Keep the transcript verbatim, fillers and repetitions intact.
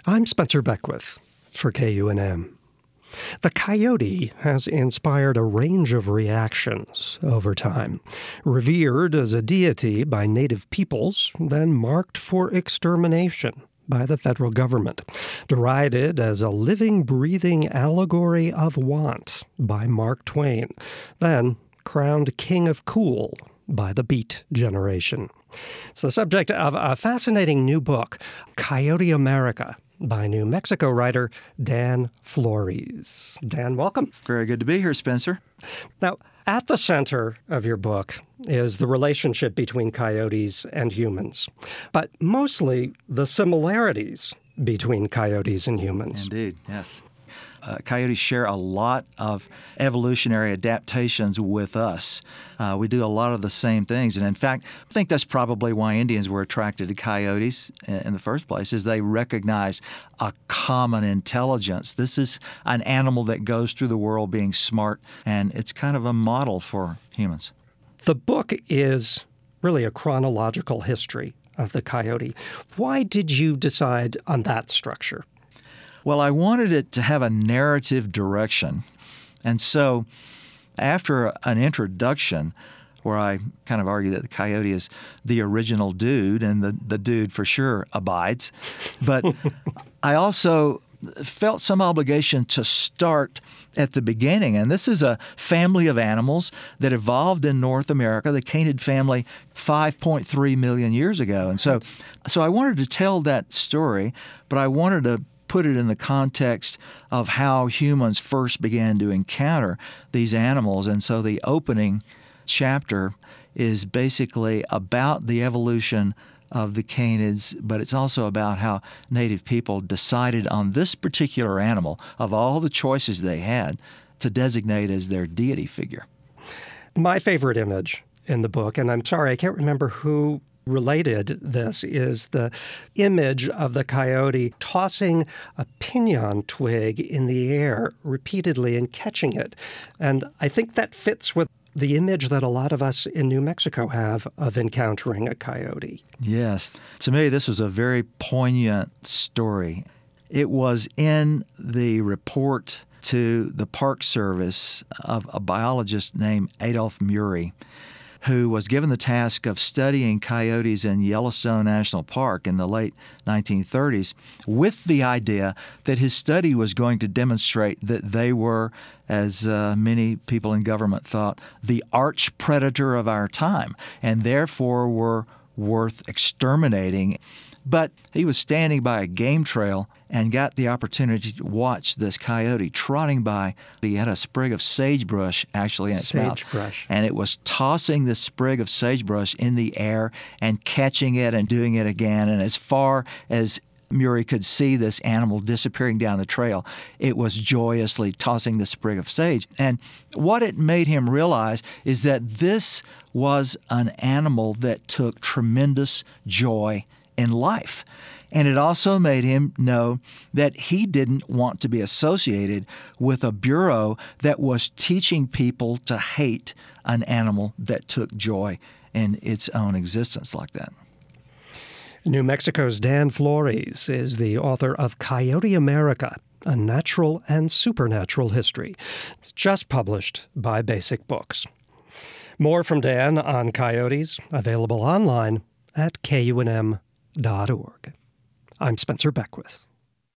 I'm Spencer Beckwith for K U N M. The coyote has inspired a range of reactions over time. Revered as a deity by native peoples, then marked for extermination by the federal government. Derided as a living, breathing allegory of want by Mark Twain, then crowned king of cool by the Beat generation. It's the subject of a fascinating new book, Coyote America, by New Mexico writer Dan Flores. Dan, welcome. Very good to be here, Spencer. Now, at the center of your book is the relationship between coyotes and humans, but mostly the similarities between coyotes and humans. Indeed, yes. Uh, coyotes share a lot of evolutionary adaptations with us. Uh, we do a lot of the same things. And in fact, I think that's probably why Indians were attracted to coyotes in, in the first place, is they recognize a common intelligence. This is an animal that goes through the world being smart, and it's kind of a model for humans. The book is really a chronological history of the coyote. Why did you decide on that structure? Well, I wanted it to have a narrative direction. And so after an introduction where I kind of argue that the coyote is the original dude, and the, the dude for sure abides, but I also felt some obligation to start at the beginning. And this is a family of animals that evolved in North America, the canid family, five point three million years ago. And so, so I wanted to tell that story, but I wanted to put it in the context of how humans first began to encounter these animals. And so the opening chapter is basically about the evolution of the canids, but it's also about how native people decided on this particular animal, of all the choices they had, to designate as their deity figure. My favorite image in the book, and I'm sorry, I can't remember who related this, is the image of the coyote tossing a pinon twig in the air repeatedly and catching it. And I think that fits with the image that a lot of us in New Mexico have of encountering a coyote. Yes. To me, this was a very poignant story. It was in the report to the Park Service of a biologist named Adolph Murray, who was given the task of studying coyotes in Yellowstone National Park in the late nineteen thirties, with the idea that his study was going to demonstrate that they were, as uh, many people in government thought, the arch predator of our time, and therefore were worth exterminating. But he was standing by a game trail and got the opportunity to watch this coyote trotting by. He had a sprig of sagebrush actually in its mouth. Sagebrush. And it was tossing the sprig of sagebrush in the air and catching it and doing it again. And as far as Murray could see this animal disappearing down the trail, it was joyously tossing the sprig of sage. And what it made him realize is that this was an animal that took tremendous joy in life. And it also made him know that he didn't want to be associated with a bureau that was teaching people to hate an animal that took joy in its own existence like that. New Mexico's Dan Flores is the author of Coyote America, A Natural and Supernatural History. It's just published by Basic Books. More from Dan on coyotes, available online at K U N M dot org. I'm Spencer Beckwith.